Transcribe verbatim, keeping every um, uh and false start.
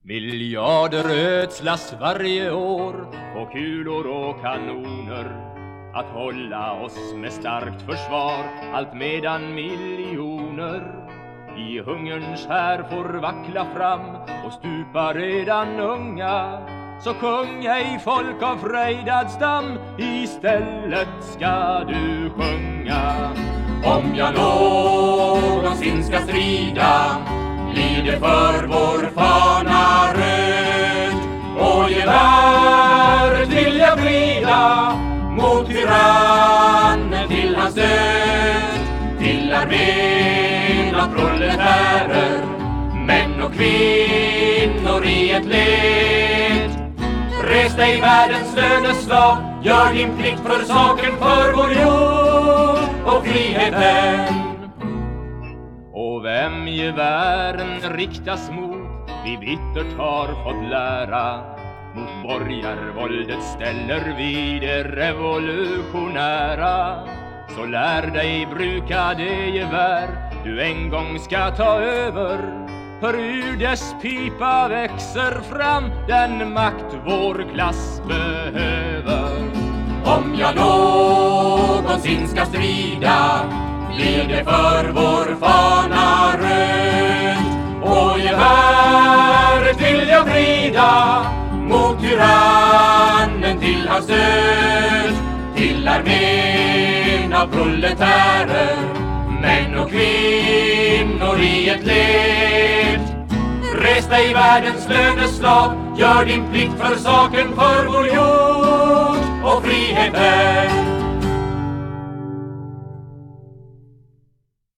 Miljarder ödslas varje år på kulor och kanoner att hålla oss med starkt försvar, allt medan miljoner i hungerns här får vackla fram och stupa redan unga. Så sjung ej folk av frejdad stam, istället ska du sjunga. Om jag någonsin ska strida, blir det för vår fana röd, och gevär till jag vrida mot tyrannen till hans död. Till armén av proletärer, män och kvinnor i ett led. Res dig världens löneslag, gör din plikt för saken, för vår jord och friheten. Och vem gevären riktas mot, vi bittert har fått lära, mot borgarvåldet ställer vi det revolutionära. Så lär dig bruka det gevär du en gång ska ta över, för ur dess pipa växer fram den makt vår klass behöver. Om jag någonsin ska strida, blir det för vår fana röd, och gevär till jag vrida mot tyrannen till hans död. Till armén av proletärer, män och kvinnor i ett led. Res dig världens löneslag, gör din plikt för saken, för vår jord och friheten.